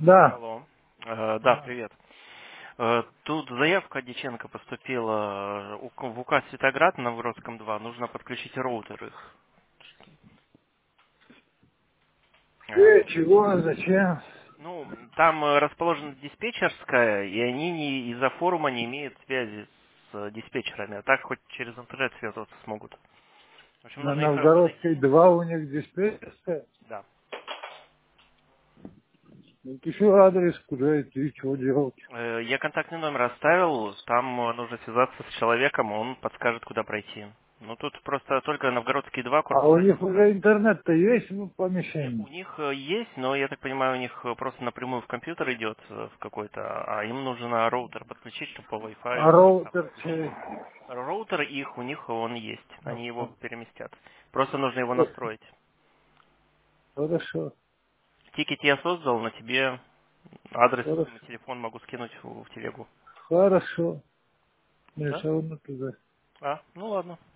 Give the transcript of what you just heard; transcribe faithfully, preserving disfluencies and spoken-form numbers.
Да. Алло. Э, да, А, привет. Э, тут заявка Диченко поступила э, у- в УК Светоград на Новгородском два. Нужно подключить роутер их. Э, э, чего, зачем? Ну, там э, расположена диспетчерская, и они не- из-за форума не имеют связи с э, диспетчерами, а так хоть через интернет связываться смогут. В общем, На нужно их э, Новгородской подойти. два у них диспетчерская. Да. Напиши адрес, куда идти, чего делать. Э, Я контактный номер оставил, там э, нужно связаться с человеком, он подскажет, куда пройти. Ну, тут просто только Новгородский два, А корпус у один них указ. уже интернет-то есть в Не, у помещении? них э, есть, но я так понимаю, у них э, просто напрямую в компьютер идет э, в какой-то, а им нужно роутер подключить, чтобы по А Wi-Fi там роутер подключить. чей? Роутер их, у них он есть, они его Ага. переместят. Просто нужно его Э, настроить. Хорошо, Тикет я создал, на тебе адрес, хорошо, телефон могу скинуть в в телегу. хорошо. Да? Мне все равно туда. А, ну ладно.